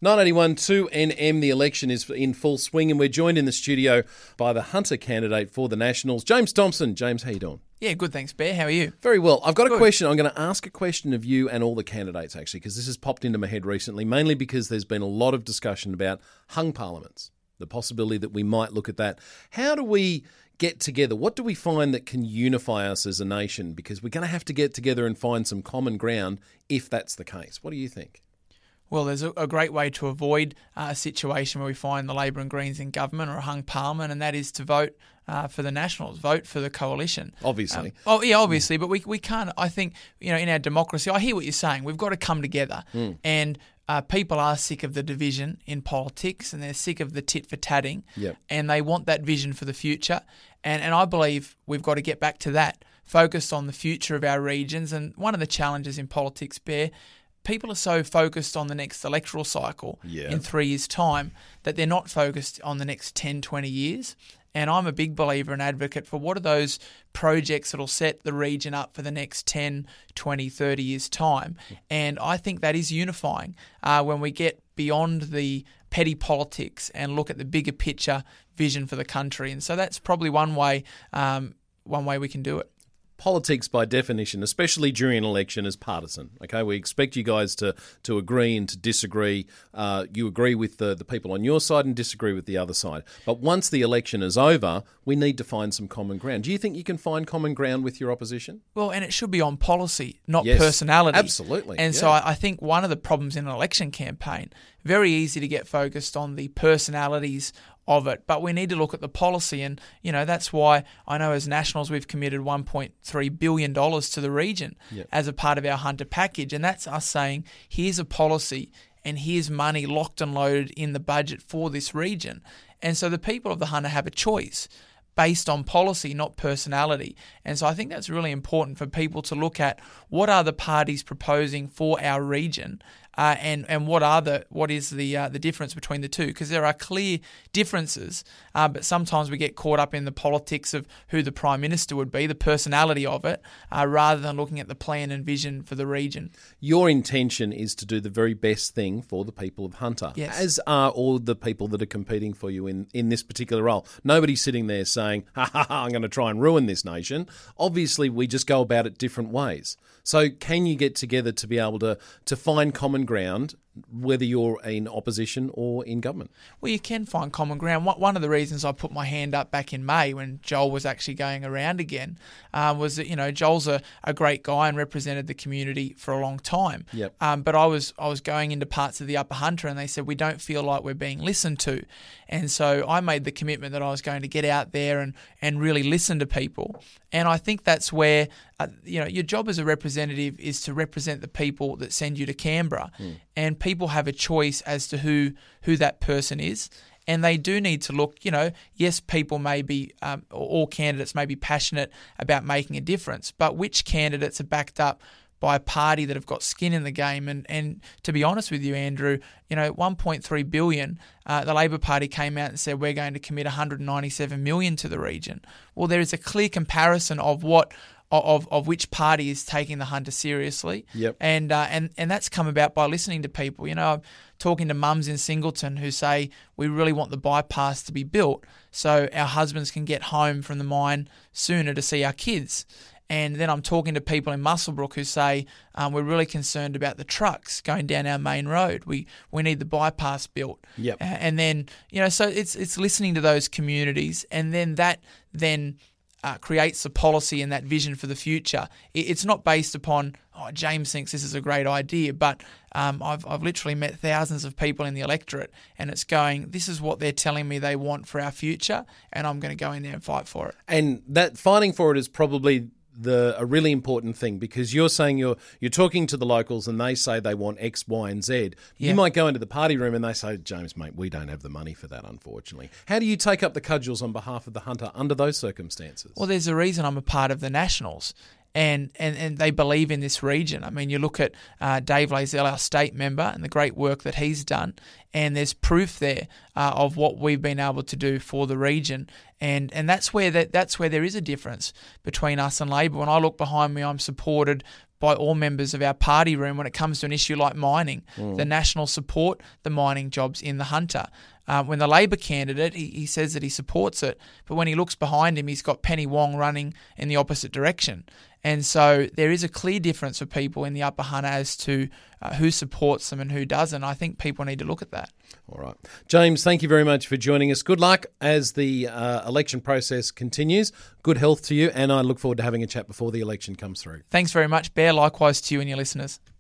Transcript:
981 2NM, the election is in full swing, and we're joined in the studio by the Hunter candidate for the Nationals, James Thompson. James, how you doing? Yeah, good, thanks, Bear. How are you? Very well. I've got a question. I'm going to ask a question of you and all the candidates, actually, because this has popped into my head recently, mainly because there's been a lot of discussion about hung parliaments, the possibility that we might look at that. How do we get together? What do we find that can unify us as a nation? Because we're going to have to get together and find some common ground if that's the case. What do you think? Well, there's a great way to avoid a situation where we find the Labor and Greens in government or a hung parliament, and that is to vote for the Nationals, vote for the coalition. Obviously. Obviously, but we can't. I think, in our democracy, I hear what you're saying. We've got to come together, and people are sick of the division in politics, and they're sick of the tit for tatting, and they want that vision for the future. And I believe we've got to get back to that, focused on the future of our regions. And one of the challenges in politics, Bear, people are so focused on the next electoral cycle in 3 years' time that they're not focused on the next 10, 20 years. And I'm a big believer and advocate for what are those projects that will set the region up for the next 10, 20, 30 years' time. And I think that is unifying when we get beyond the petty politics and look at the bigger picture vision for the country. And so that's probably one way we can do it. Politics, by definition, especially during an election, is partisan. Okay, we expect you guys to agree and to disagree. You agree with the people on your side and disagree with the other side. But once the election is over, we need to find some common ground. Do you think you can find common ground with your opposition? Well, and it should be on policy, not personality. Absolutely. And so I think one of the problems in an election campaign, very easy to get focused on the personalities of it, but we need to look at the policy, and that's why I know as Nationals we've committed $1.3 billion to the region as a part of our Hunter package, and that's us saying here's a policy and here's money locked and loaded in the budget for this region. And so the people of the Hunter have a choice based on policy, not personality. And so I think that's really important for people to look at what are the parties proposing for our region, and what is the difference between the two? Because there are clear differences, but sometimes we get caught up in the politics of who the Prime Minister would be, the personality of it, rather than looking at the plan and vision for the region. Your intention is to do the very best thing for the people of Hunter, as are all the people that are competing for you in this particular role. Nobody's sitting there saying, I'm going to try and ruin this nation. Obviously, we just go about it different ways. So can you get together to be able to find common ground, whether you're in opposition or in government? Well, you can find common ground. One of the reasons I put my hand up back in May when Joel was actually going around again was that, Joel's a great guy and represented the community for a long time. But I was going into parts of the Upper Hunter and they said, we don't feel like we're being listened to. And so I made the commitment that I was going to get out there and really listen to people. And I think that's where, your job as a representative is to represent the people that send you to Canberra. And people have a choice as to who that person is. And they do need to look, yes, people may be, all candidates may be passionate about making a difference, but which candidates are backed up by a party that have got skin in the game? And to be honest with you, Andrew, $1.3 billion, the Labor Party came out and said we're going to commit $197 million to the region. Well, there is a clear comparison of which party is taking the Hunter seriously. And that's come about by listening to people. I'm talking to mums in Singleton who say we really want the bypass to be built so our husbands can get home from the mine sooner to see our kids. And then I'm talking to people in Muswellbrook who say we're really concerned about the trucks going down our main road. We need the bypass built. And then, so it's listening to those communities, and then that creates a policy and that vision for the future. It's not based upon, James thinks this is a great idea, but I've literally met thousands of people in the electorate, and it's going, this is what they're telling me they want for our future, and I'm going to go in there and fight for it. And that fighting for it is probably a really important thing, because you're saying you're talking to the locals and they say they want X, Y, and Z. You might go into the party room and they say, James, mate, we don't have the money for that, unfortunately. How do you take up the cudgels on behalf of the Hunter under those circumstances? Well, there's a reason I'm a part of the Nationals. And they believe in this region. I mean, you look at Dave Lazell, our state member, and the great work that he's done, and there's proof there of what we've been able to do for the region. And that's where there is a difference between us and Labor. When I look behind me, I'm supported by all members of our party room when it comes to an issue like mining. The National support the mining jobs in the Hunter. When the Labor candidate, he says that he supports it, but when he looks behind him, he's got Penny Wong running in the opposite direction. And so there is a clear difference for people in the Upper Hunter as to who supports them and who doesn't. I think people need to look at that. All right. James, thank you very much for joining us. Good luck as the election process continues. Good health to you, and I look forward to having a chat before the election comes through. Thanks very much, Bear. Likewise to you and your listeners.